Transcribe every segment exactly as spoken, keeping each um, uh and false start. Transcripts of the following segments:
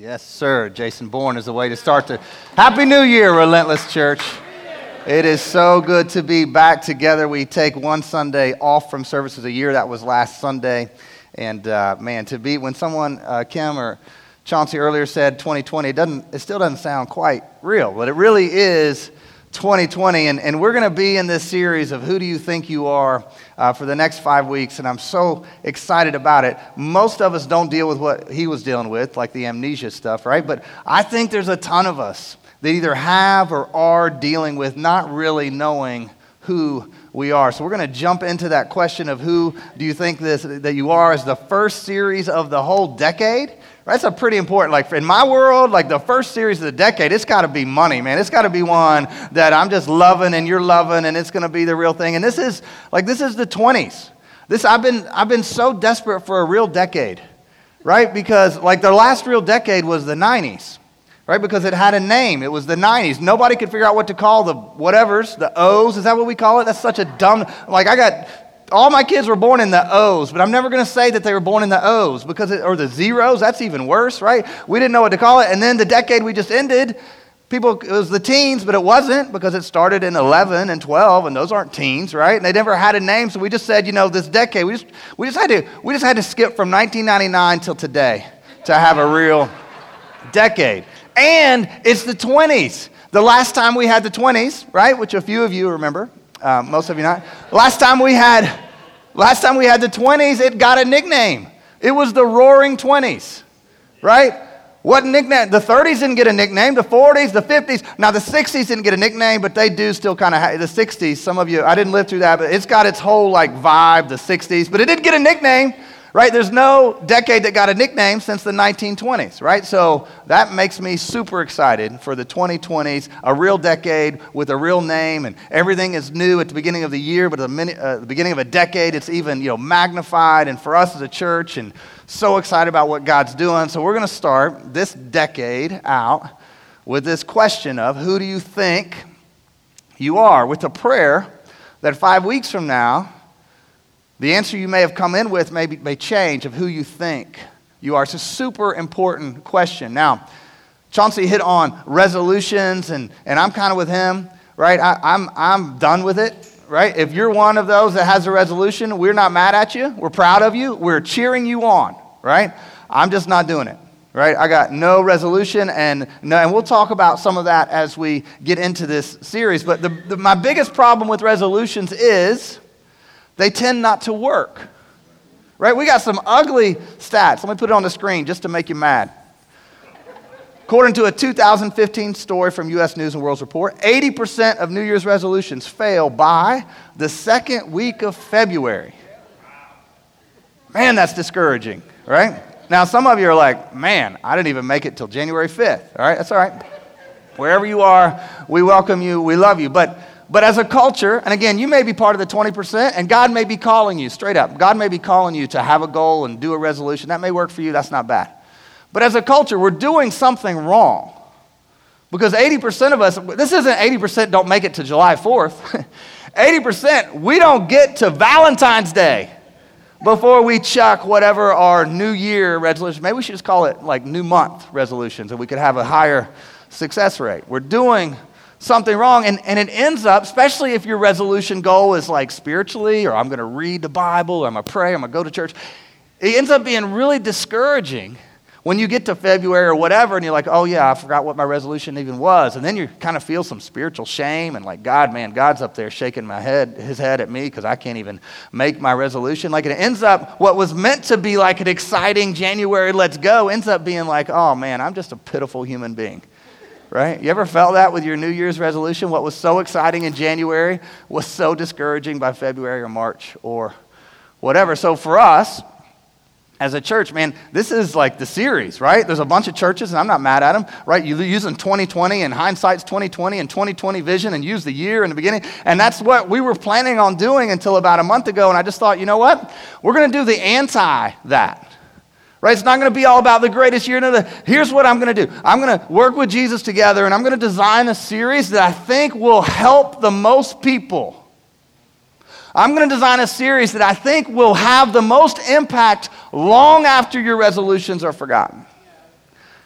Yes, sir. Jason Bourne is the way to start the Happy New Year, Relentless Church. It is so good to be back together. We take one Sunday off from services a year. That was last Sunday. And uh, man, to be, when someone, uh, Kim or Chauncey earlier said twenty twenty, it doesn't, it still doesn't sound quite real, but it really is twenty twenty. And, and we're going to be in this series of Who Do You Think You Are uh, for the next five weeks. And I'm so excited about it. Most of us don't deal with what he was dealing with, like the amnesia stuff, right? But I think there's a ton of us that either have or are dealing with not really knowing who we are. So we're going to jump into that question of who do you think this that you are as the first series of the whole decade. That's a pretty important, like in my world, like the first series of the decade, it's got to be money, man. It's got to be one that I'm just loving and you're loving and it's going to be the real thing. And this is, like this is the twenties. This, I've been, I've been so desperate for a real decade, right? Because like the last real decade was the nineties. Right, because it had a name. It was the nineties. Nobody could figure out what to call the whatevers, the O's. Is that what we call it? That's such a dumb, like I got, all my kids were born in the O's, but I'm never going to say that they were born in the O's, because it, or the zeros, that's even worse, right? We didn't know what to call it. And then the decade we just ended, people, it was the teens, but it wasn't, because it started in eleven and twelve, and those aren't teens, right? And they never had a name, so we just said, you know, this decade, we just, we just had to, we just had to skip from nineteen ninety-nine till today to have a real decade. And it's the twenties. The last time we had the twenties, right, which a few of you remember, um, most of you not. Last time we had, last time we had the twenties, it got a nickname. It was the Roaring Twenties, right? What nickname? The thirties didn't get a nickname. The forties, the fifties. Now the sixties didn't get a nickname, but they do still kind of have the sixties. Some of you, I didn't live through that, but it's got its whole like vibe, the sixties. But it did get a nickname. Right, there's no decade that got a nickname since the nineteen twenties, right? So that makes me super excited for the twenty twenties, a real decade with a real name, and everything is new at the beginning of the year, but at the, mini, uh, the beginning of a decade, it's even, you know, magnified, and for us as a church, and so excited about what God's doing. So we're going to start this decade out with this question of who do you think you are, with a prayer that five weeks from now, the answer you may have come in with may, be, may change of who you think you are. It's a super important question. Now, Chauncey hit on resolutions, and, and I'm kind of with him, right? I, I'm, I'm done with it, right? If you're one of those that has a resolution, we're not mad at you. We're proud of you. We're cheering you on, right? I'm just not doing it, right? I got no resolution, and no, and we'll talk about some of that as we get into this series. But the, the, my biggest problem with resolutions is they tend not to work, right? We got some ugly stats. Let me put it on the screen just to make you mad. According to a two thousand fifteen story from U S News and World Report, eighty percent of New Year's resolutions fail by the second week of February. Man, that's discouraging, right? Now, some of you are like, man, I didn't even make it till January fifth, all right? That's all right. Wherever you are, we welcome you, we love you. But But as a culture, and again, you may be part of the twenty percent, and God may be calling you, straight up. God may be calling you to have a goal and do a resolution. That may work for you. That's not bad. But as a culture, we're doing something wrong. Because eighty percent of us, this isn't eighty percent don't make it to July fourth. eighty percent, we don't get to Valentine's Day before we chuck whatever our New Year resolution. Maybe we should just call it like New Month resolutions, and we could have a higher success rate. We're doing something wrong, and, and it ends up, especially if your resolution goal is like spiritually, or I'm going to read the Bible, or I'm going to pray, I'm going to go to church, it ends up being really discouraging when you get to February or whatever, and you're like, oh yeah, I forgot what my resolution even was, and then you kind of feel some spiritual shame, and like, God, man, God's up there shaking my head, his head at me, because I can't even make my resolution. Like, it ends up, what was meant to be like an exciting January, let's go, ends up being like, oh man, I'm just a pitiful human being. Right? You ever felt that with your New Year's resolution? What was so exciting in January was so discouraging by February or March or whatever. So for us, as a church, man, this is like the series, right? There's a bunch of churches, and I'm not mad at them, right? You're using twenty twenty, and hindsight's twenty twenty, and twenty twenty vision, and use the year in the beginning. And that's what we were planning on doing until about a month ago. And I just thought, you know what? We're going to do the anti that. Right? It's not going to be all about the greatest year. No, the, here's what I'm going to do. I'm going to work with Jesus together, and I'm going to design a series that I think will help the most people. I'm going to design a series that I think will have the most impact long after your resolutions are forgotten.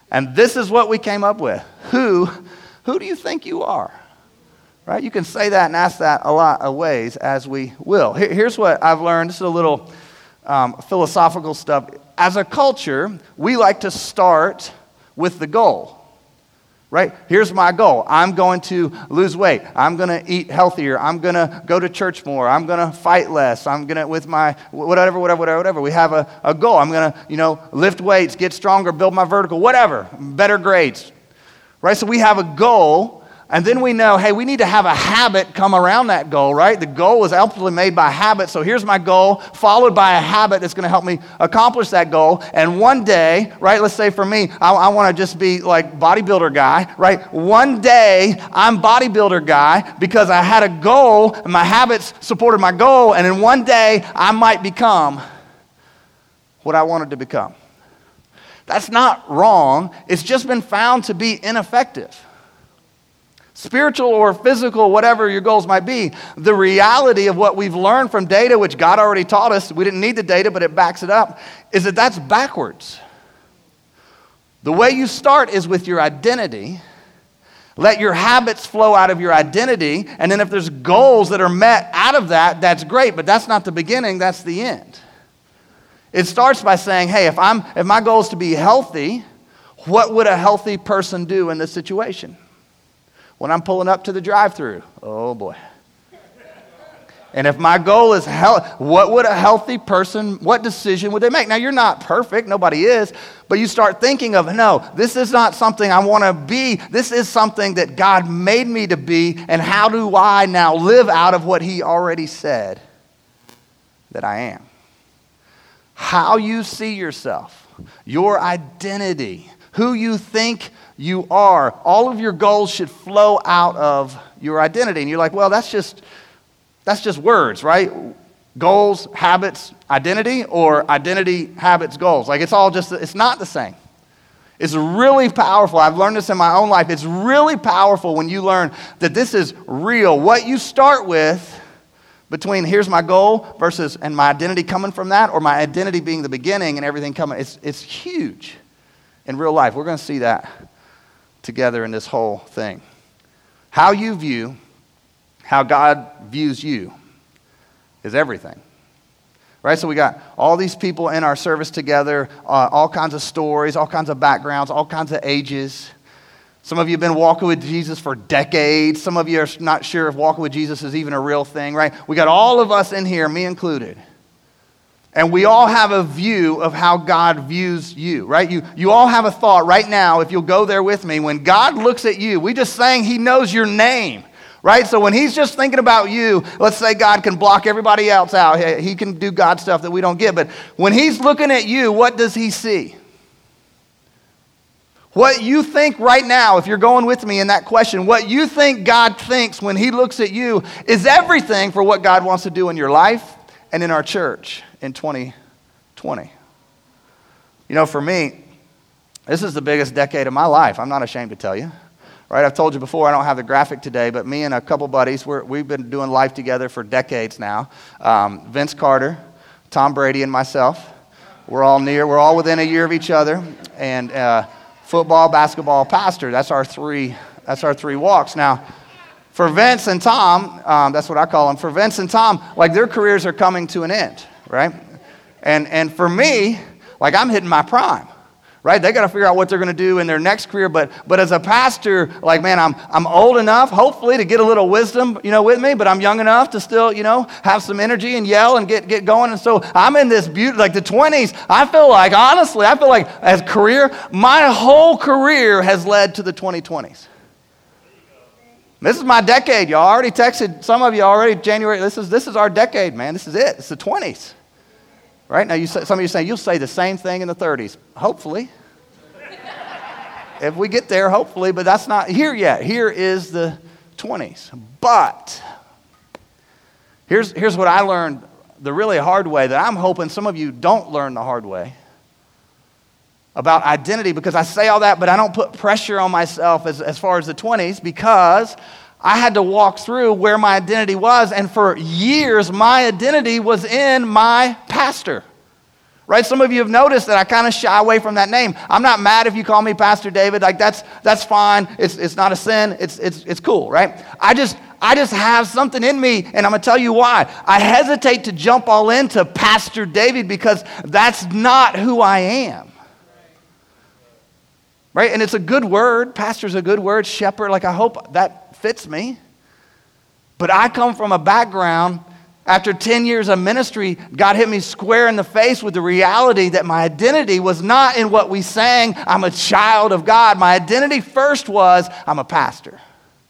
And this is what we came up with. Who, who do you think you are? Right? You can say that and ask that a lot of ways as we will. Here, here's what I've learned. This is a little um, philosophical stuff. As a culture, we like to start with the goal. Right? Here's my goal. I'm going to lose weight. I'm going to eat healthier. I'm going to go to church more. I'm going to fight less. I'm going to, with my, whatever, whatever, whatever, whatever. We have a, a goal. I'm going to, you know, lift weights, get stronger, build my vertical, whatever, better grades. Right? So we have a goal. And then we know, hey, we need to have a habit come around that goal, right? The goal is ultimately made by habit. So here's my goal, followed by a habit that's going to help me accomplish that goal. And one day, right, let's say for me, I, I want to just be like bodybuilder guy, right? One day, I'm bodybuilder guy because I had a goal and my habits supported my goal. And then one day, I might become what I wanted to become. That's not wrong. It's just been found to be ineffective. Spiritual or physical, whatever your goals might be, the reality of what we've learned from data, which God already taught us, we didn't need the data, but it backs it up, is that that's backwards. The way you start is with your identity. Let your habits flow out of your identity, and then if there's goals that are met out of that, that's great, but that's not the beginning, that's the end. It starts by saying, hey, if I'm if my goal is to be healthy, what would a healthy person do in this situation? When I'm pulling up to the drive-thru, oh boy. And if my goal is health, what would a healthy person, what decision would they make? Now, you're not perfect, nobody is, but you start thinking of, no, this is not something I want to be. This is something that God made me to be, and how do I now live out of what he already said that I am? How you see yourself, your identity, who you think you are. All of your goals should flow out of your identity. And you're like, well, that's just that's just words, right? Goals, habits, identity, or identity, habits, goals. Like it's all just, it's not the same. It's really powerful. I've learned this in my own life. It's really powerful when you learn that this is real. What you start with between here's my goal versus and my identity coming from that, or my identity being the beginning and everything coming, it's it's huge in real life. We're going to see that together in this whole thing. How you view, how God views you is everything. Right? So we got all these people in our service together, uh, all kinds of stories, all kinds of backgrounds, all kinds of ages. Some of you have been walking with Jesus for decades. Some of you are not sure if walking with Jesus is even a real thing, right? We got all of us in here, me included. And we all have a view of how God views you, right? You, you all have a thought right now, if you'll go there with me. When God looks at you, we just sang he knows your name, right? So when he's just thinking about you, let's say God can block everybody else out. He can do God stuff that we don't get. But when he's looking at you, what does he see? What you think right now, if you're going with me in that question, what you think God thinks when he looks at you is everything for what God wants to do in your life and in our church in twenty twenty. You know, for me, this is the biggest decade of my life. I'm not ashamed to tell you. Right? I've told you before, I don't have the graphic today, but me and a couple buddies, we're, we've been doing life together for decades now. Um, Vince Carter, Tom Brady, and myself. We're all near, we're all within a year of each other. And uh, football, basketball, pastor, that's our three, that's our three walks. Now, for Vince and Tom, um, that's what I call them, for Vince and Tom, like their careers are coming to an end, right? And and for me, like I'm hitting my prime, right? They got to figure out what they're going to do in their next career. But but as a pastor, like man, I'm I'm old enough, hopefully, to get a little wisdom, you know, with me. But I'm young enough to still, you know, have some energy and yell and get get going. And so I'm in this beauty, like the twenties. I feel like honestly, I feel like as career, my whole career has led to the twenty twenties. This is my decade, y'all. I already texted some of you already. January. This is this is our decade, man. This is it. It's the twenties. Right now, you say, some of you say you'll say the same thing in the thirties. Hopefully, if we get there, hopefully, but that's not here yet. Here is the twenties. But here's here's what I learned the really hard way that I'm hoping some of you don't learn the hard way about identity, because I say all that, but I don't put pressure on myself as, as far as the twenties, because I had to walk through where my identity was, and for years, my identity was in my pastor, Right? Some of you have noticed that I kind of shy away from that name. I'm not mad if you call me Pastor David. Like that's that's fine. It's it's not a sin. It's it's it's cool, right? I just I just have something in me, and I'm gonna tell you why. I hesitate to jump all into Pastor David because that's not who I am. Right? And it's a good word. Pastor's a good word. Shepherd, like I hope that fits me. But I come from a background. After ten years of ministry, God hit me square in the face with the reality that my identity was not in what we sang, I'm a child of God. My identity first was, I'm a pastor.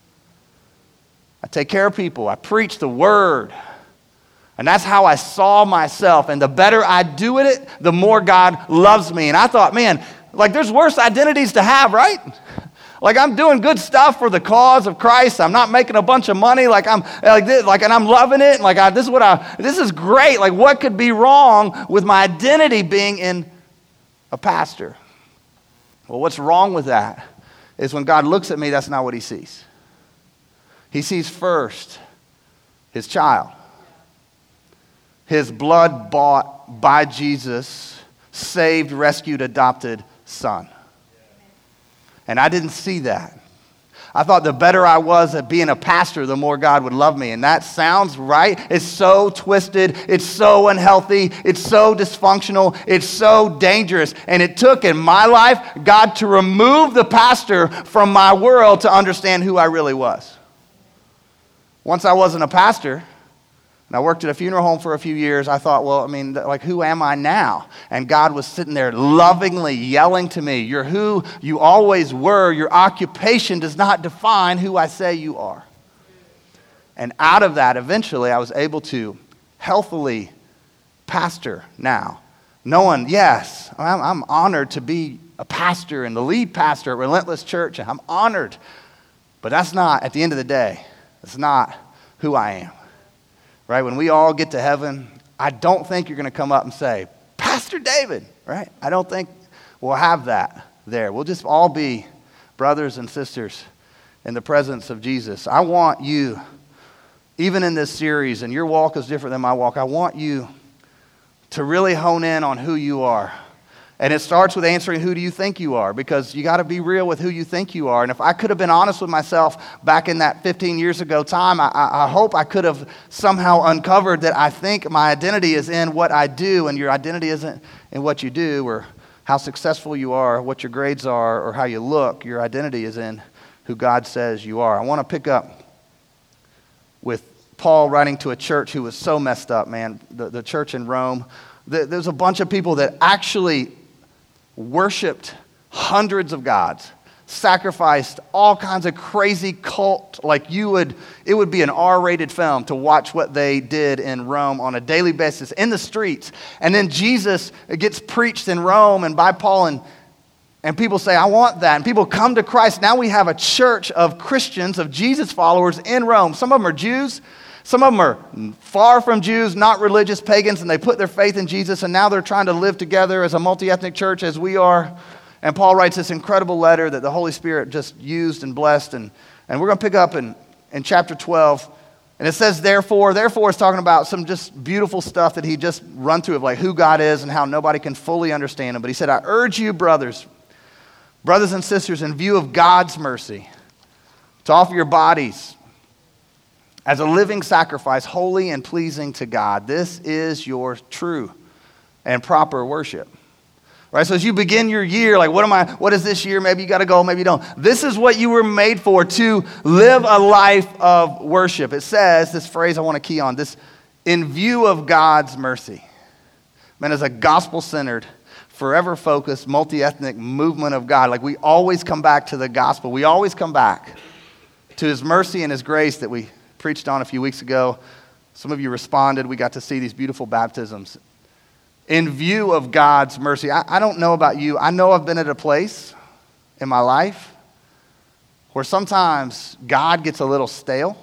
I take care of people. I preach the word. And that's how I saw myself. And the better I do at it, the more God loves me. And I thought, man, like there's worse identities to have, right? Like I'm doing good stuff for the cause of Christ. I'm not making a bunch of money. Like I'm like this, like and I'm loving it. And like I, this is what I. This is great. Like what could be wrong with my identity being in a pastor? Well, what's wrong with that is when God looks at me, that's not what He sees. He sees first His child, His blood-bought by Jesus, saved, rescued, adopted son. And I didn't see that. I thought the better I was at being a pastor, the more God would love me. And that sounds right. It's so twisted. It's so unhealthy. It's so dysfunctional. It's so dangerous. And it took in my life, God to remove the pastor from my world to understand who I really was. Once I wasn't a pastor, and I worked at a funeral home for a few years, I thought, well, I mean, like, who am I now? And God was sitting there lovingly yelling to me, you're who you always were. Your occupation does not define who I say you are. And out of that, eventually, I was able to healthily pastor now. Knowing, yes, I'm, I'm honored to be a pastor and the lead pastor at Relentless Church. And I'm honored. But that's not, at the end of the day, that's not who I am. Right? When we all get to heaven, I don't think you're going to come up and say, Pastor David, right? I don't think we'll have that there. We'll just all be brothers and sisters in the presence of Jesus. I want you, even in this series, and your walk is different than my walk, I want you to really hone in on who you are. And it starts with answering, who do you think you are? Because you got to be real with who you think you are. And if I could have been honest with myself back in that fifteen years ago time, I, I hope I could have somehow uncovered that I think my identity is in what I do, and your identity isn't in what you do or how successful you are, what your grades are, or how you look. Your identity is in who God says you are. I want to pick up with Paul writing to a church who was so messed up, man, the, the church in Rome. The, there's a bunch of people that actually worshipped hundreds of gods, sacrificed all kinds of crazy cult, like you would, it would be an R-rated film to watch what they did in Rome on a daily basis in the streets. And then Jesus gets preached in Rome and by Paul, and, and people say, I want that. And people come to Christ. Now we have a church of Christians, of Jesus followers in Rome. Some of them are Jews. Some of them are far from Jews, not religious pagans, and they put their faith in Jesus, and now they're trying to live together as a multi-ethnic church as we are. And Paul writes this incredible letter that the Holy Spirit just used and blessed, and, and we're going to pick up in, in chapter twelve. And it says, therefore, therefore is talking about some just beautiful stuff that he just run through of like who God is and how nobody can fully understand him. But he said, I urge you, brothers, brothers and sisters, in view of God's mercy, to offer your bodies as a living sacrifice, holy and pleasing to God. This is your true and proper worship. Right? So as you begin your year, like what am I, what is this year? Maybe you got to go, maybe you don't. This is what you were made for, to live a life of worship. It says, this phrase I want to key on, this, in view of God's mercy. Man, as a gospel-centered, forever focused, multi-ethnic movement of God, like we always come back to the gospel. We always come back to His mercy and His grace that we preached on a few weeks ago. Some of you responded. We got to see these beautiful baptisms. In view of God's mercy, I, I don't know about you. I know I've been at a place in my life where sometimes God gets a little stale.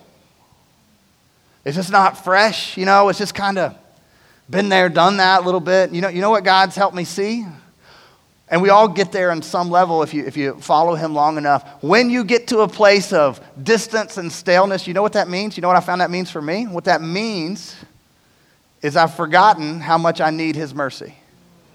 It's just not fresh, you know. It's just kind of been there, done that a little bit. You know, you know what God's helped me see? And we all get there on some level if you if you follow Him long enough. When you get to a place of distance and staleness, you know what that means? You know what I found that means for me? What that means is I've forgotten how much I need His mercy.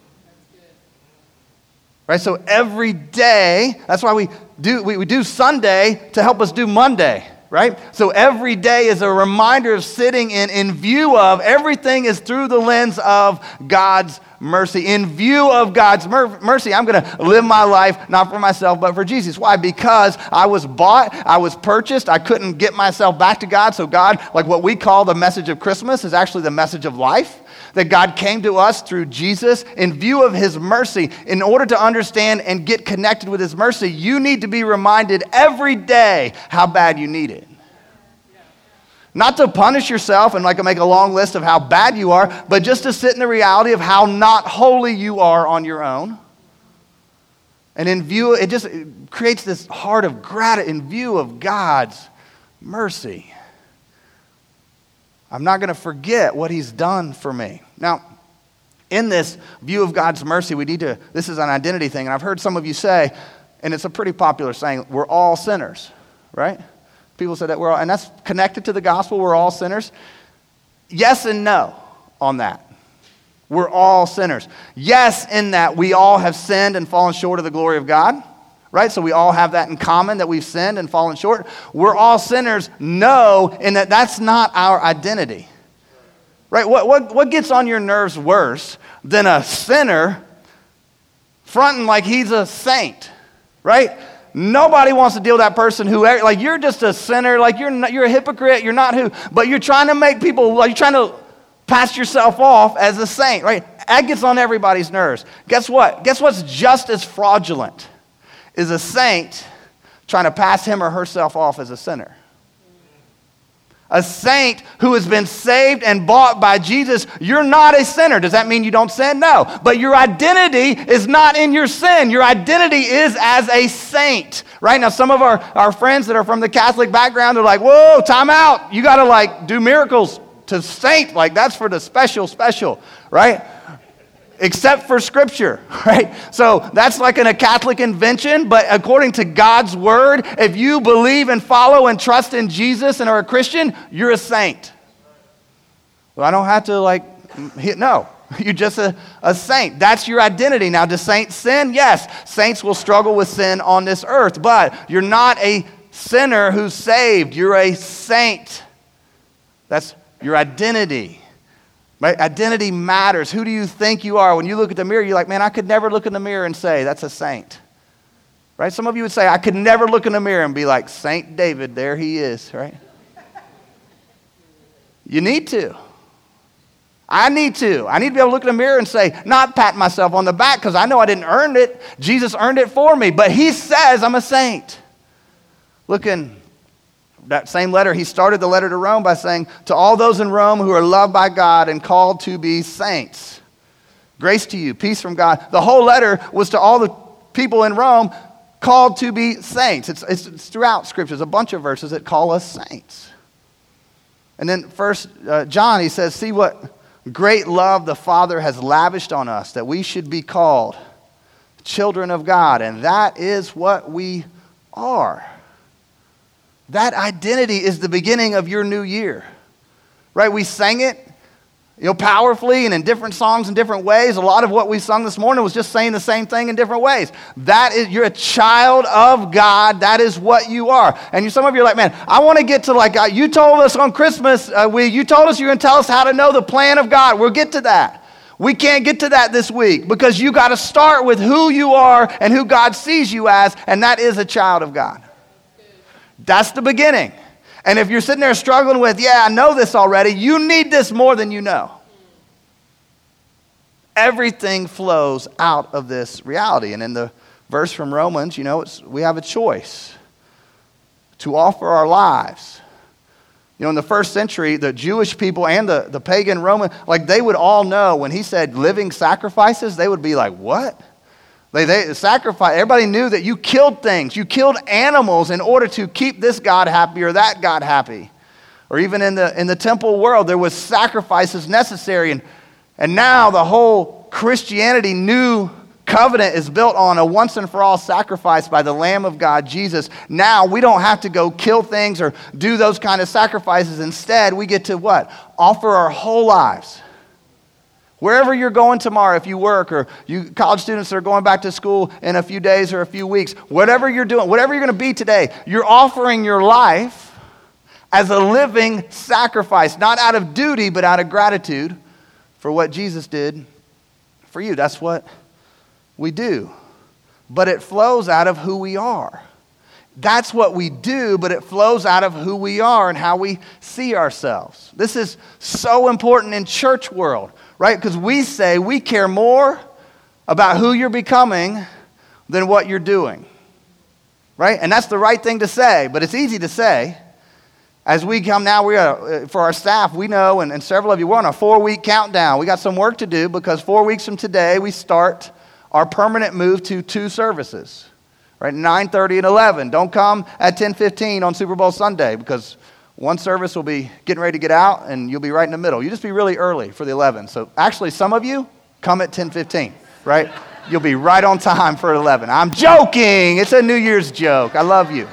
Right? So every day, that's why we do we, we do Sunday to help us do Monday, right? So every day is a reminder of sitting in, in view of, everything is through the lens of God's mercy. In view of God's mer- mercy, I'm going to live my life not for myself, but for Jesus. Why? Because I was bought, I was purchased, I couldn't get myself back to God. So God, like what we call the message of Christmas, is actually the message of life. That God came to us through Jesus in view of his mercy. In order to understand and get connected with his mercy, you need to be reminded every day how bad you need it. Not to punish yourself and like make a long list of how bad you are, but just to sit in the reality of how not holy you are on your own. And in view, it just it creates this heart of gratitude in view of God's mercy. I'm not going to forget what he's done for me. Now, in this view of God's mercy, we need to, this is an identity thing, and I've heard some of you say, and it's a pretty popular saying, we're all sinners, right? People say that we're all, and that's connected to the gospel, we're all sinners. Yes and no on that. We're all sinners. Yes, in that we all have sinned and fallen short of the glory of God. Right? So we all have that in common, that we've sinned and fallen short. We're all sinners. No, in that that's not our identity. Right? What, what, what gets on your nerves worse than a sinner fronting like he's a saint? Right? Nobody wants to deal with that person who, like, you're just a sinner, like you're not, you're a hypocrite, you're not who, but you're trying to make people, like you're trying to pass yourself off as a saint, right? That gets on everybody's nerves. Guess what? Guess what's just as fraudulent? Is a saint trying to pass him or herself off as a sinner. A saint who has been saved and bought by Jesus, you're not a sinner. Does that mean you don't sin? No. But your identity is not in your sin. Your identity is as a saint. Right? Now, some of our, our friends that are from the Catholic background are like, whoa, time out. You got to like do miracles to saint. Like that's for the special, special. Right? Except for Scripture, right? So that's like an, a Catholic invention, but according to God's Word, if you believe and follow and trust in Jesus and are a Christian, you're a saint. Well, I don't have to like, no, you're just a, a saint. That's your identity. Now, do saints sin? Yes, saints will struggle with sin on this earth, but you're not a sinner who's saved. You're a saint. That's your identity. Right? Identity matters. Who do you think you are? When you look at the mirror, you're like, man, I could never look in the mirror and say, that's a saint. Right? Some of you would say, I could never look in the mirror and be like, Saint David, there he is, right? You need to. I need to. I need to be able to look in the mirror and say, not pat myself on the back because I know I didn't earn it. Jesus earned it for me, but he says I'm a saint. Look in that same letter, he started the letter to Rome by saying, to all those in Rome who are loved by God and called to be saints. Grace to you, peace from God. The whole letter was to all the people in Rome called to be saints. It's, it's, it's throughout Scripture. There's a bunch of verses that call us saints. And then first uh, John, he says, see what great love the Father has lavished on us, that we should be called children of God. And that is what we are. That identity is the beginning of your new year, right? We sang it, you know, powerfully and in different songs in different ways. A lot of what we sung this morning was just saying the same thing in different ways. That is, you're a child of God. That is what you are. And you, some of you are like, man, I want to get to like, uh, you told us on Christmas, uh, we, you told us you're going to tell us how to know the plan of God. We'll get to that. We can't get to that this week because you got to start with who you are and who God sees you as, and that is a child of God. That's the beginning. And if you're sitting there struggling with, yeah, I know this already, you need this more than you know. Everything flows out of this reality. And in the verse from Romans, you know, it's, we have a choice to offer our lives. You know, in the first century, the Jewish people and the, the pagan Roman, like they would all know when he said living sacrifices, they would be like, what? They, they sacrifice. Everybody knew that you killed things. You killed animals in order to keep this God happy or that God happy. Or even in the in the temple world, there was sacrifices necessary. And, and now the whole Christianity new covenant is built on a once and for all sacrifice by the Lamb of God, Jesus. Now we don't have to go kill things or do those kind of sacrifices. Instead, we get to what? Offer our whole lives. Wherever you're going tomorrow, if you work, or you college students that are going back to school in a few days or a few weeks, whatever you're doing, whatever you're going to be today, you're offering your life as a living sacrifice, not out of duty, but out of gratitude for what Jesus did for you. That's what we do. But it flows out of who we are. That's what we do, but it flows out of who we are and how we see ourselves. This is so important in church world, right? Because we say we care more about who you're becoming than what you're doing, right? And that's the right thing to say, but it's easy to say. As we come now, we are, for our staff, we know, and, and several of you, we're on a four-week countdown. We got some work to do because four weeks from today, we start our permanent move to two services. Right, nine thirty and eleven. Don't come at ten fifteen on Super Bowl Sunday because one service will be getting ready to get out and you'll be right in the middle. You just be really early for the eleven. So actually, some of you come at ten fifteen, right? You'll be right on time for eleven. I'm joking. It's a New Year's joke. I love you.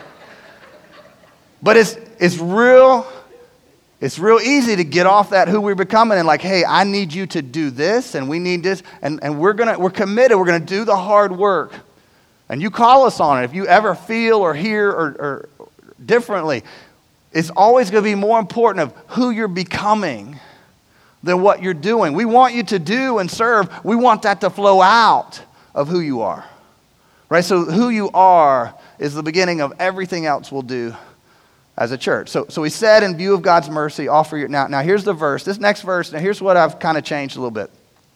But it's it's real, it's real easy to get off that who we're becoming and like, hey, I need you to do this and we need this, and, and we're gonna we're committed, we're gonna do the hard work. And you call us on it. If you ever feel or hear or, or differently, it's always going to be more important of who you're becoming than what you're doing. We want you to do and serve. We want that to flow out of who you are. Right? So who you are is the beginning of everything else we'll do as a church. So, so we said, in view of God's mercy, offer your... Now, now here's the verse. This next verse, now here's what I've kind of changed a little bit.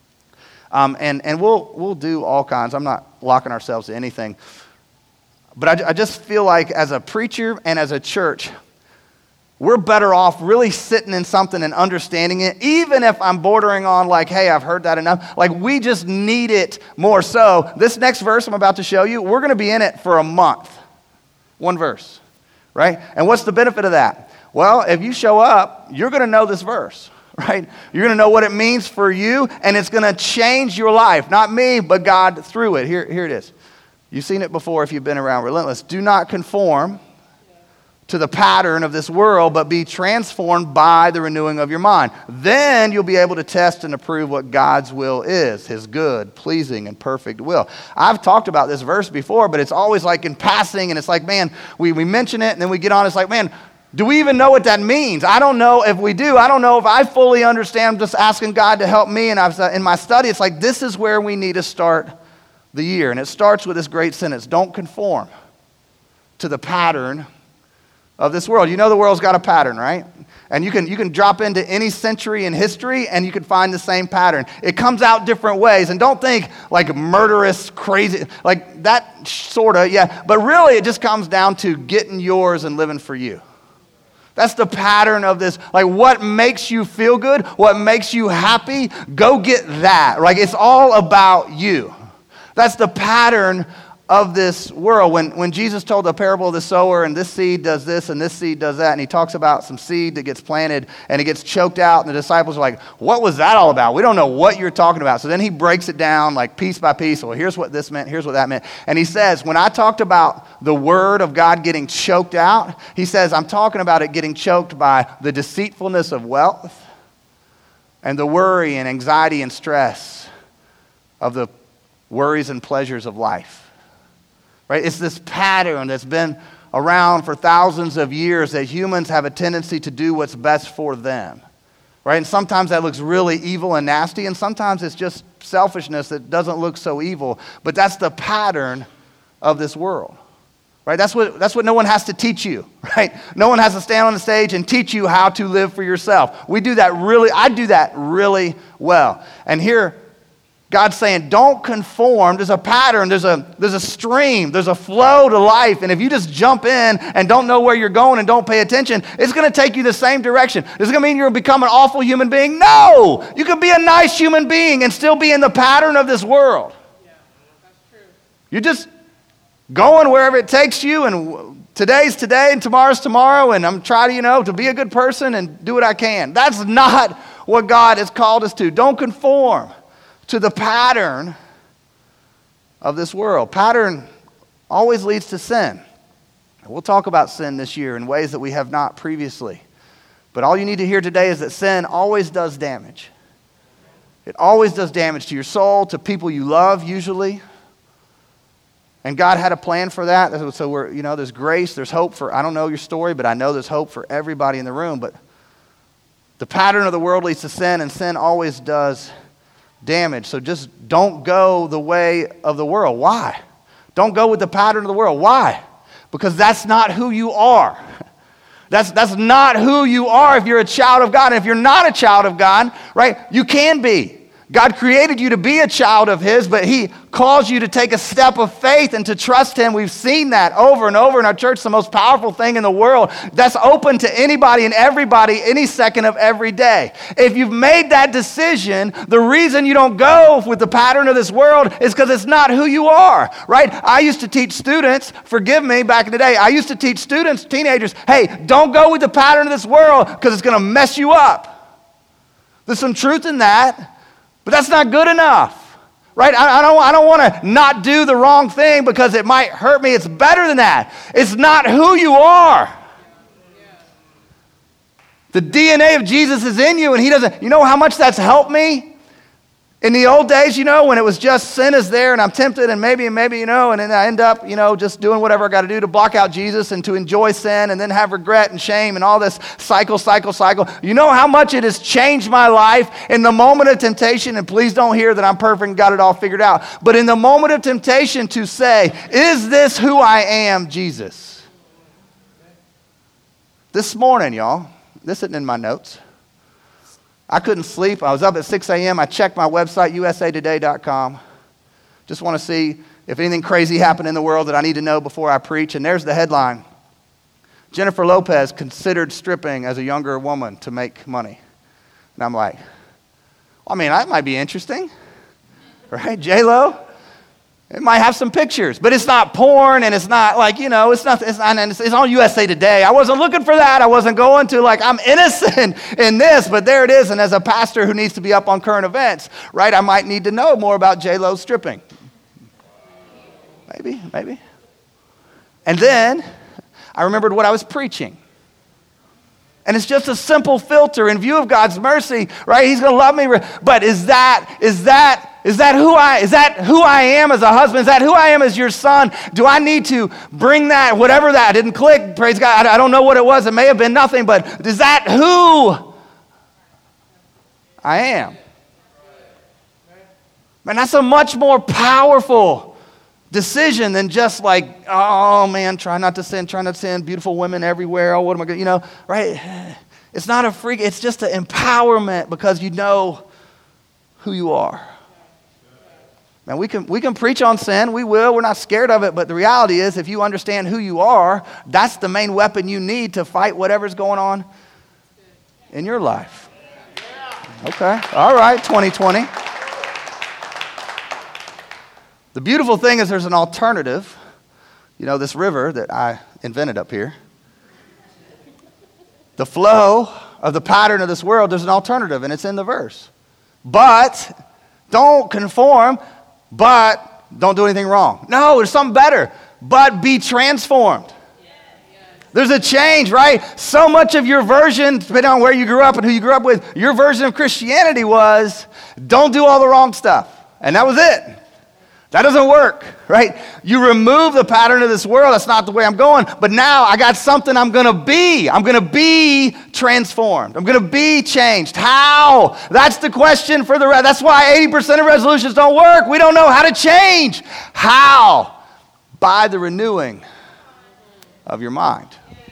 Um, and, and we'll we'll do all kinds. I'm not locking ourselves to anything. But I, I just feel like as a preacher and as a church, we're better off really sitting in something and understanding it, even if I'm bordering on like, hey, I've heard that enough. Like, we just need it more so. This next verse I'm about to show you, we're going to be in it for a month. One verse, right? And what's the benefit of that? Well, if you show up, you're going to know this verse. Right? You're going to know what it means for you, and it's going to change your life. Not me, but God through it. Here, here it is. You've seen it before if you've been around Relentless. Do not conform to the pattern of this world, but be transformed by the renewing of your mind. Then you'll be able to test and approve what God's will is, his good, pleasing, and perfect will. I've talked about this verse before, but it's always like in passing, and it's like, man, we, we mention it, and then we get on, it's like, man, do we even know what that means? I don't know if we do. I don't know if I fully understand. I'm just asking God to help me. And I've in my study, it's like this is where we need to start the year. And it starts with this great sentence: don't conform to the pattern of this world. You know the world's got a pattern, right? And you can you can drop into any century in history and you can find the same pattern. It comes out different ways. And don't think like murderous, crazy, like that sort of, yeah. But really it just comes down to getting yours and living for you. That's the pattern of this. Like, what makes you feel good, what makes you happy, go get that. Like, it's all about you. That's the pattern of this world. When, when Jesus told the parable of the sower, and this seed does this, and this seed does that, and he talks about some seed that gets planted, and it gets choked out, and the disciples are like, what was that all about? We don't know what you're talking about. So then he breaks it down, like, piece by piece. Well, here's what this meant, here's what that meant. And he says, when I talked about the word of God getting choked out, he says, I'm talking about it getting choked by the deceitfulness of wealth and the worry and anxiety and stress of the worries and pleasures of life. Right? It's this pattern that's been around for thousands of years that humans have a tendency to do what's best for them. Right? And sometimes that looks really evil and nasty, and sometimes it's just selfishness that doesn't look so evil. But that's the pattern of this world. Right? That's what, that's what no one has to teach you. Right? No one has to stand on the stage and teach you how to live for yourself. We do that really, I do that really well. And here, God's saying, don't conform. There's a pattern, there's a, there's a stream, there's a flow to life. And if you just jump in and don't know where you're going and don't pay attention, it's going to take you the same direction. Is it going to mean you're going to become an awful human being? No! You can be a nice human being and still be in the pattern of this world. Yeah, that's true. You're just going wherever it takes you, and today's today and tomorrow's tomorrow, and I'm trying to, you know, to be a good person and do what I can. That's not what God has called us to. Don't conform to the pattern of this world. Pattern always leads to sin. We'll talk about sin this year in ways that we have not previously. But all you need to hear today is that sin always does damage. It always does damage to your soul, to people you love usually. And God had a plan for that. So we're, you know, there's grace, there's hope for, I don't know your story, but I know there's hope for everybody in the room. But the pattern of the world leads to sin, and sin always does damage. So just don't go the way of the world. Why? Don't go with the pattern of the world. Why? Because that's not who you are. That's, that's not who you are if you're a child of God. And if you're not a child of God, right, you can be. God created you to be a child of His, but He calls you to take a step of faith and to trust Him. We've seen that over and over in our church, the most powerful thing in the world. That's open to anybody and everybody any second of every day. If you've made that decision, the reason you don't go with the pattern of this world is because it's not who you are, right? I used to teach students, forgive me, back in the day, I used to teach students, teenagers, hey, don't go with the pattern of this world because it's going to mess you up. There's some truth in that. But that's not good enough, right? I, I don't, I don't want to not do the wrong thing because it might hurt me. It's better than that. It's not who you are. The D N A of Jesus is in you, and He doesn't, you know how much that's helped me? In the old days, you know, when it was just sin is there and I'm tempted and maybe and maybe, you know, and then I end up, you know, just doing whatever I got to do to block out Jesus and to enjoy sin and then have regret and shame and all this cycle, cycle, cycle. You know how much it has changed my life in the moment of temptation, and please don't hear that I'm perfect and got it all figured out, but in the moment of temptation to say, is this who I am, Jesus? This morning, y'all, this isn't in my notes. I couldn't sleep. I was up at six a.m. I checked my website, U S A today dot com. Just want to see if anything crazy happened in the world that I need to know before I preach. And there's the headline. Jennifer Lopez considered stripping as a younger woman to make money. And I'm like, I mean, that might be interesting, right? J-Lo? It might have some pictures, but it's not porn, and it's not like, you know, it's not, it's not, it's, it's on U S A Today. I wasn't looking for that. I wasn't going to, like, I'm innocent in this, but there it is. And as a pastor who needs to be up on current events, right, I might need to know more about J-Lo stripping. Maybe, maybe. And then I remembered what I was preaching. And it's just a simple filter in view of God's mercy, right? He's going to love me. But is that, is that, Is that who I is that who I am as a husband? Is that who I am as your son? Do I need to bring that, whatever that, didn't click, praise God, I don't know what it was. It may have been nothing, but is that who I am? Man, that's a much more powerful decision than just like, oh man, try not to sin, try not to sin, beautiful women everywhere, oh, what am I going to, you know, right? It's not a freak, it's just an empowerment because you know who you are. Man, we can we can preach on sin, we will, we're not scared of it, but the reality is if you understand who you are, that's the main weapon you need to fight whatever's going on in your life. Okay, all right, twenty twenty. The beautiful thing is there's an alternative. You know, this river that I invented up here. The flow of the pattern of this world, there's an alternative, and it's in the verse. But don't conform, but don't do anything wrong. No, there's something better. But be transformed. There's a change, right? So much of your version, depending on where you grew up and who you grew up with, your version of Christianity was, don't do all the wrong stuff. And that was it. That doesn't work, right? You remove the pattern of this world. That's not the way I'm going. But now I got something I'm going to be. I'm going to be transformed. I'm going to be changed. How? That's the question for the rest. That's why eighty percent of resolutions don't work. We don't know how to change. How? By the renewing of your mind.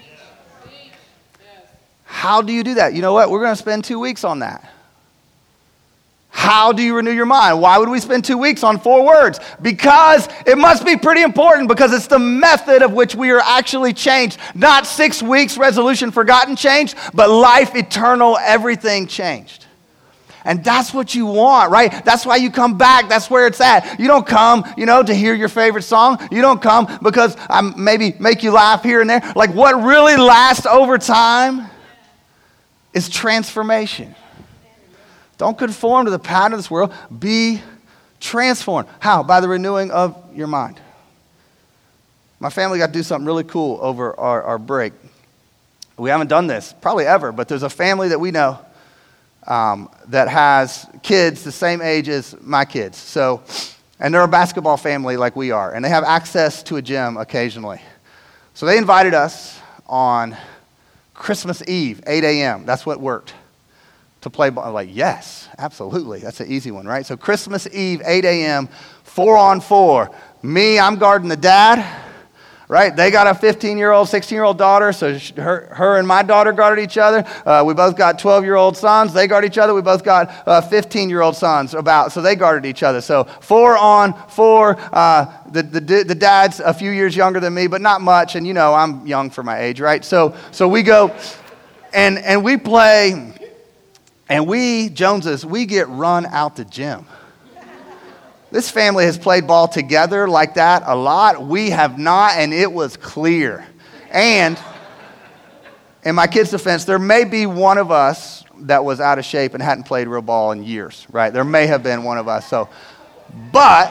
How do you do that? You know what? We're going to spend two weeks on that. How do you renew your mind? Why would we spend two weeks on four words? Because it must be pretty important, because it's the method of which we are actually changed. Not six weeks resolution forgotten changed, but life eternal, everything changed. And that's what you want, right? That's why you come back. That's where it's at. You don't come, you know, to hear your favorite song. You don't come because I maybe make you laugh here and there. Like, what really lasts over time is transformation. Don't conform to the pattern of this world. Be transformed. How? By the renewing of your mind. My family got to do something really cool over our, our break. We haven't done this probably ever, but there's a family that we know. um, that has kids the same age as my kids. So, and they're a basketball family like we are, and they have access to a gym occasionally. So they invited us on Christmas Eve, eight a.m. That's what worked, to play ball. I'm like, yes, absolutely. That's an easy one, right? So Christmas Eve, eight a.m., four on four. Me, I'm guarding the dad, right? They got a fifteen-year-old, sixteen-year-old daughter, so her, her and my daughter guarded each other. Uh, we both got twelve-year-old sons. They guard each other. We both got uh, fifteen-year-old sons, about, so they guarded each other. So four on four. Uh, the, the the dad's a few years younger than me, but not much. And, you know, I'm young for my age, right? So so we go, and and we play, and we, Joneses, we get run out the gym. This family has played ball together like that a lot. We have not, and it was clear. And in my kids' defense, there may be one of us that was out of shape and hadn't played real ball in years, right? There may have been one of us. So, but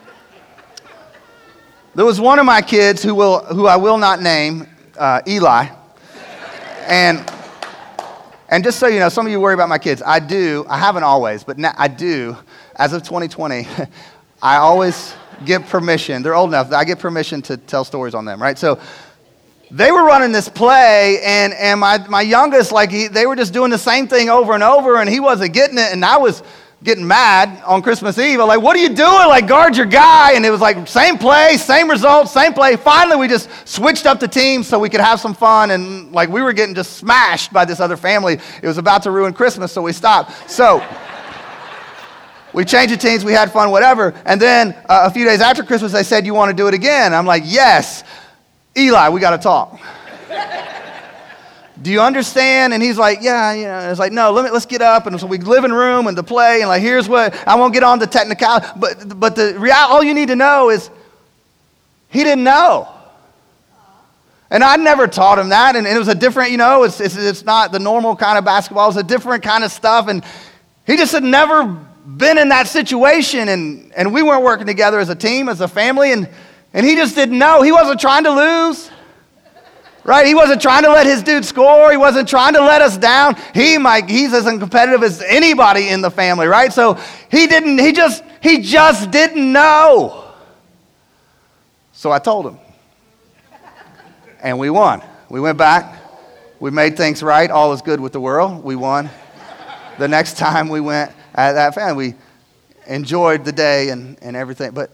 there was one of my kids who will, who I will not name, uh, Eli, and. And just so you know, some of you worry about my kids. I do. I haven't always, but now I do. As of twenty twenty, I always get permission. They're old enough that I get permission to tell stories on them, right? So they were running this play, and, and my, my youngest, like, he, they were just doing the same thing over and over, and he wasn't getting it, and I was getting mad on Christmas Eve. I'm like, what are you doing? Like, guard your guy. And it was like, same play, same results, same play. Finally, we just switched up the teams so we could have some fun. And, like, we were getting just smashed by this other family. It was about to ruin Christmas, so we stopped. So we changed the teams. We had fun, whatever. And then uh, a few days after Christmas, they said, you want to do it again? I'm like, yes. Eli, we got to talk. Do you understand? And he's like, yeah, you know. It's like, no, let me, let's get up. And so we living room and the play. And like, here's what, I won't get on the technicality. But, but the reality, all you need to know is he didn't know. And I never taught him that. And, and it was a different, you know, it's, it's, it's not the normal kind of basketball. It's a different kind of stuff. And he just had never been in that situation. And, and we weren't working together as a team, as a family. And, and he just didn't know. He wasn't trying to lose. Right? He wasn't trying to let his dude score. He wasn't trying to let us down. He might, he's as competitive as anybody in the family, right? So he didn't, he just, he just didn't know. So I told him. And we won. We went back. We made things right. All is good with the world. We won. The next time we went at that family, we enjoyed the day and, and everything. But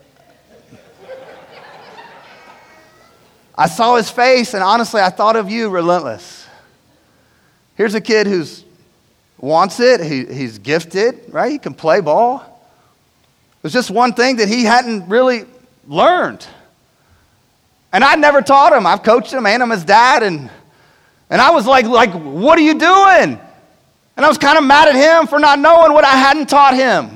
I saw his face, and honestly, I thought of you, Relentless. Here's a kid who's wants it. He, he's gifted, right? He can play ball. It was just one thing that he hadn't really learned. And I never taught him. I've coached him, and I'm his dad. And, and I was like, like, what are you doing? And I was kind of mad at him for not knowing what I hadn't taught him.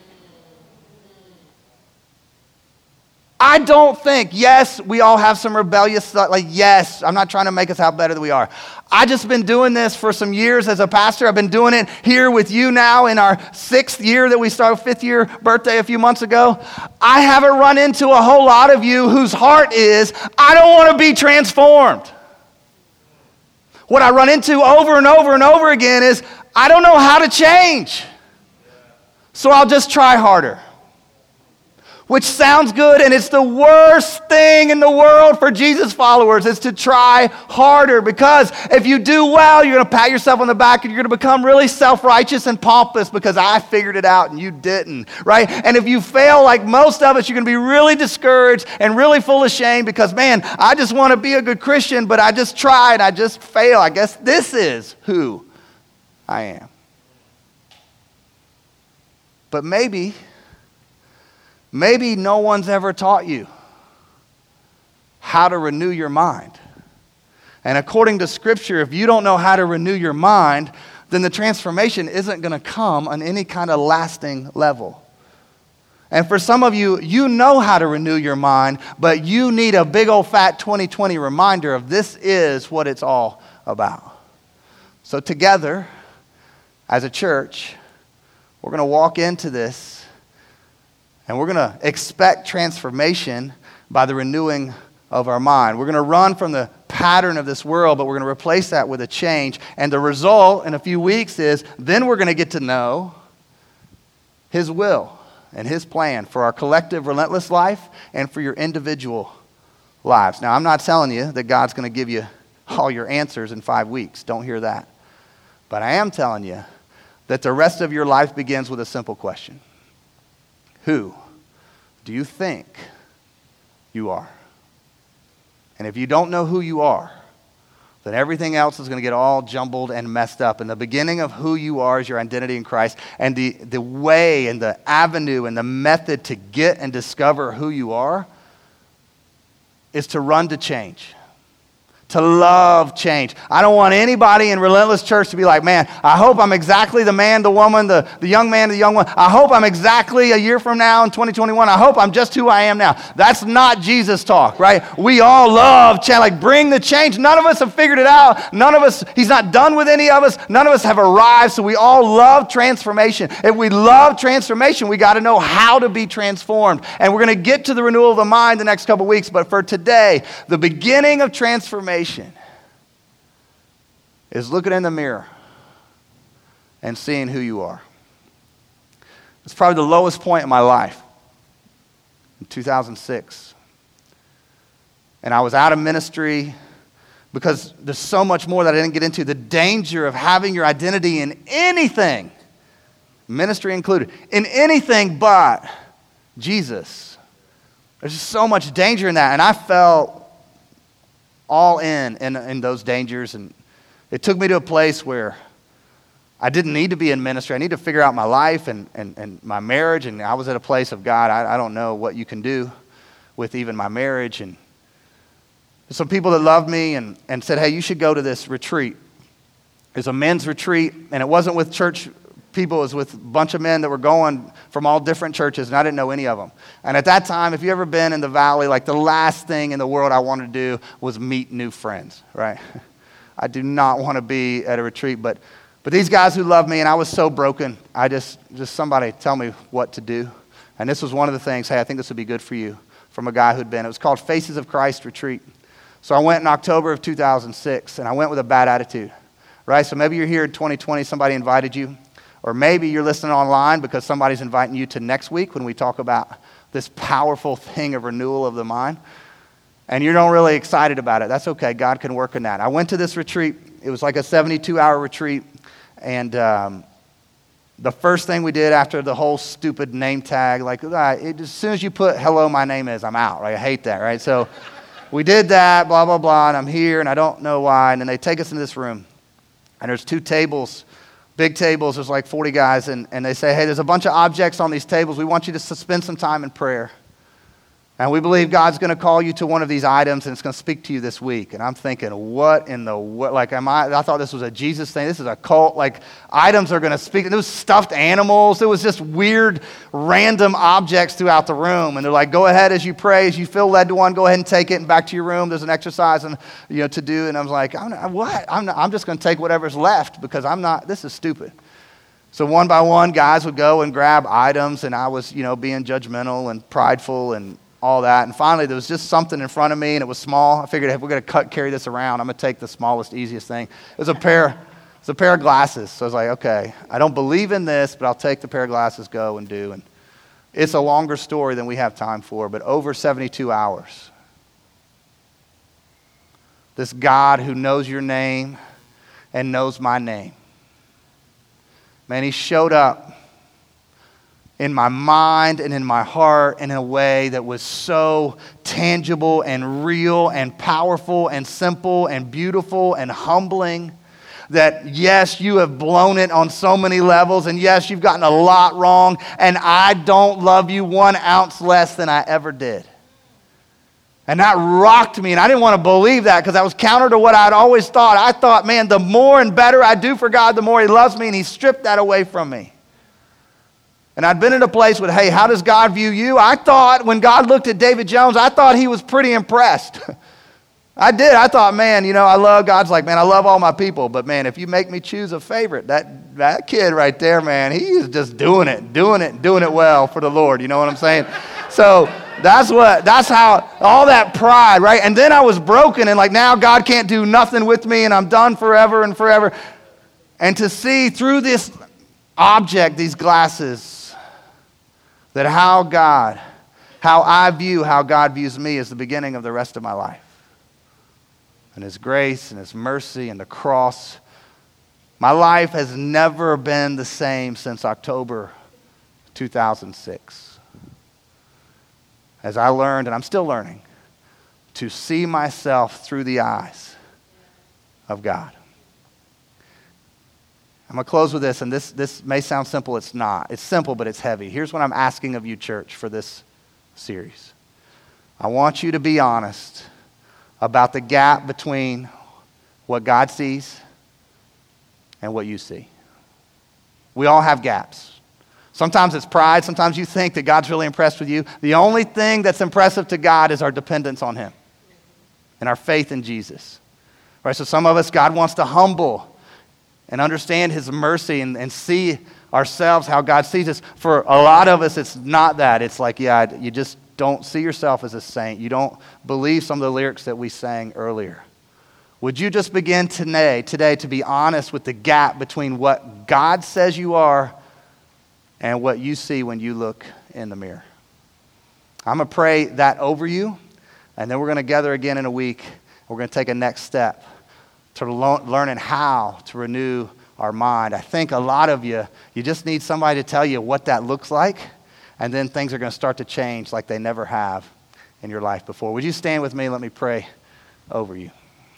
I don't think, yes, we all have some rebellious stuff. Like, yes, I'm not trying to make us out better than we are. I just been doing this for some years as a pastor. I've been doing it here with you now in our sixth year that we started, fifth year birthday a few months ago. I haven't run into a whole lot of you whose heart is, I don't want to be transformed. What I run into over and over and over again is, I don't know how to change. So I'll just try harder. Which sounds good, and it's the worst thing in the world for Jesus followers is to try harder, because if you do well, you're going to pat yourself on the back and you're going to become really self-righteous and pompous because I figured it out and you didn't, right? And if you fail like most of us, you're going to be really discouraged and really full of shame because, man, I just want to be a good Christian, but I just tried, I just failed. I guess this is who I am. But maybe... Maybe no one's ever taught you how to renew your mind. And according to Scripture, if you don't know how to renew your mind, then the transformation isn't going to come on any kind of lasting level. And for some of you, you know how to renew your mind, but you need a big old fat twenty twenty reminder of this is what it's all about. So together, as a church, we're going to walk into this. And we're going to expect transformation by the renewing of our mind. We're going to run from the pattern of this world, but we're going to replace that with a change. And the result in a few weeks is then we're going to get to know His will and His plan for our collective relentless life and for your individual lives. Now, I'm not telling you that God's going to give you all your answers in five weeks. Don't hear that. But I am telling you that the rest of your life begins with a simple question. Who do you think you are? And if you don't know who you are, then everything else is going to get all jumbled and messed up. And the beginning of who you are is your identity in Christ. And the, the way and the avenue and the method to get and discover who you are is to run to change. To love change. I don't want anybody in Relentless Church to be like, man, I hope I'm exactly the man, the woman, the, the young man, the young one. I hope I'm exactly a year from now in twenty twenty-one. I hope I'm just who I am now. That's not Jesus talk, right? We all love change. Like, bring the change. None of us have figured it out. None of us, He's not done with any of us. None of us have arrived. So we all love transformation. If we love transformation, we got to know how to be transformed. And we're going to get to the renewal of the mind the next couple weeks. But for today, the beginning of transformation is looking in the mirror and seeing who you are. It's probably the lowest point in my life in two thousand six. And I was out of ministry because there's so much more that I didn't get into. The danger of having your identity in anything, ministry included, in anything but Jesus. There's just so much danger in that. And I felt all in, in in those dangers, and it took me to a place where I didn't need to be in ministry. I need to figure out my life and, and, and my marriage, and I was at a place of, God, I, I don't know what you can do with even my marriage. And some people that loved me and, and said, hey, you should go to this retreat. It's a men's retreat, and it wasn't with church people. It was with a bunch of men that were going from all different churches, and I didn't know any of them. And at that time, if you've ever been in the valley, like the last thing in the world I wanted to do was meet new friends, right? I do not want to be at a retreat, but but these guys who loved me, and I was so broken, I just, just somebody tell me what to do. And this was one of the things, hey, I think this would be good for you, from a guy who'd been. It was called Faces of Christ Retreat. So I went in October of two thousand six, and I went with a bad attitude, right? So maybe you're here in twenty twenty, somebody invited you. Or maybe you're listening online because somebody's inviting you to next week when we talk about this powerful thing of renewal of the mind. And you're not really excited about it. That's okay. God can work in that. I went to this retreat. It was like a seventy-two hour retreat. And um, the first thing we did after the whole stupid name tag, like it, as soon as you put hello, my name is, I'm out. Right? I hate that, right? So we did that, blah, blah, blah. And I'm here and I don't know why. And then they take us into this room. And there's two tables. Big tables, there's like forty guys, and, and they say, hey, there's a bunch of objects on these tables. We want you to spend some time in prayer. And we believe God's going to call you to one of these items, and it's going to speak to you this week. And I'm thinking, what in the, what, like, am I, I thought this was a Jesus thing. This is a cult. Like, items are going to speak. There was stuffed animals. There was just weird, random objects throughout the room. And they're like, go ahead as you pray. As you feel led to one, go ahead and take it and back to your room. There's an exercise and you know to do. And I was like, I'm not, what? I'm, not, I'm just going to take whatever's left because I'm not, this is stupid. So one by one, guys would go and grab items, and I was, you know, being judgmental and prideful and all that. And finally, there was just something in front of me, and it was small. I figured if we're going to cut carry this around, I'm going to take the smallest, easiest thing. It was a pair, it was a pair of glasses. So I was like, okay, I don't believe in this, but I'll take the pair of glasses, go and do. And it's a longer story than we have time for, but over seventy-two hours. This God who knows your name and knows my name. Man, He showed up in my mind and in my heart in a way that was so tangible and real and powerful and simple and beautiful and humbling that, yes, you have blown it on so many levels, and yes, you've gotten a lot wrong, and I don't love you one ounce less than I ever did. And that rocked me, and I didn't want to believe that because that was counter to what I'd always thought. I thought, man, the more and better I do for God, the more He loves me, and He stripped that away from me. And I'd been in a place with, hey, how does God view you? I thought when God looked at David Jones, I thought He was pretty impressed. I did. I thought, man, you know, I love, God's like, man, I love all my people. But, man, if you make me choose a favorite, that, that kid right there, man, he is just doing it, doing it, doing it well for the Lord. You know what I'm saying? So That's what, that's how, all that pride, right? And then I was broken and like now God can't do nothing with me and I'm done forever and forever. And to see through this object, these glasses, that how God, how I view how God views me is the beginning of the rest of my life. And His grace and His mercy and the cross. My life has never been the same since October two thousand six. As I learned, and I'm still learning, to see myself through the eyes of God. I'm going to close with this, and this, this may sound simple. It's not. It's simple, but it's heavy. Here's what I'm asking of you, church, for this series. I want you to be honest about the gap between what God sees and what you see. We all have gaps. Sometimes it's pride. Sometimes you think that God's really impressed with you. The only thing that's impressive to God is our dependence on Him and our faith in Jesus. Right? So some of us, God wants to humble and understand His mercy and, and see ourselves how God sees us. For a lot of us, it's not that. It's like, yeah, you just don't see yourself as a saint. You don't believe some of the lyrics that we sang earlier. Would you just begin today, today to be honest with the gap between what God says you are and what you see when you look in the mirror? I'm going to pray that over you, and then we're going to gather again in a week. We're going to take a next step to lo- learning how to renew our mind. I think a lot of you, you just need somebody to tell you what that looks like, and then things are going to start to change like they never have in your life before. Would you stand with me and let me pray over you?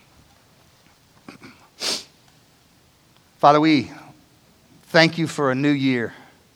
Father, we thank you for a new year.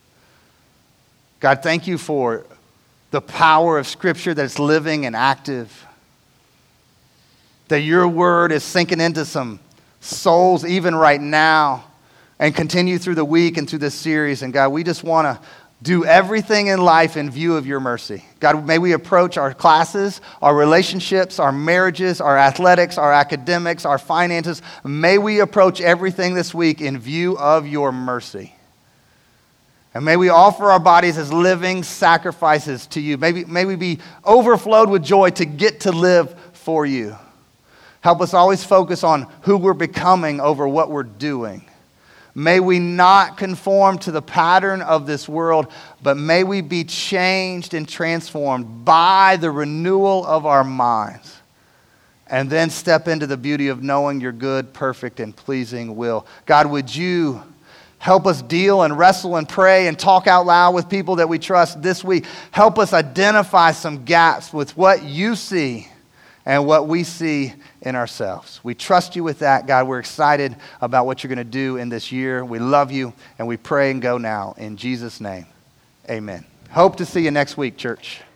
God, thank you for the power of Scripture that it's living and active. That your word is sinking into some souls even right now and continue through the week and through this series. And God, we just want to do everything in life in view of your mercy. God, may we approach our classes, our relationships, our marriages, our athletics, our academics, our finances. May we approach everything this week in view of your mercy. And may we offer our bodies as living sacrifices to you. May we, may we be overflowed with joy to get to live for you. Help us always focus on who we're becoming over what we're doing. May we not conform to the pattern of this world, but may we be changed and transformed by the renewal of our minds. And then step into the beauty of knowing your good, perfect, and pleasing will. God, would you help us deal and wrestle and pray and talk out loud with people that we trust this week. Help us identify some gaps with what you see and what we see in ourselves. We trust you with that, God. We're excited about what you're going to do in this year. We love you, and we pray and go now. In Jesus' name, amen. Hope to see you next week, church.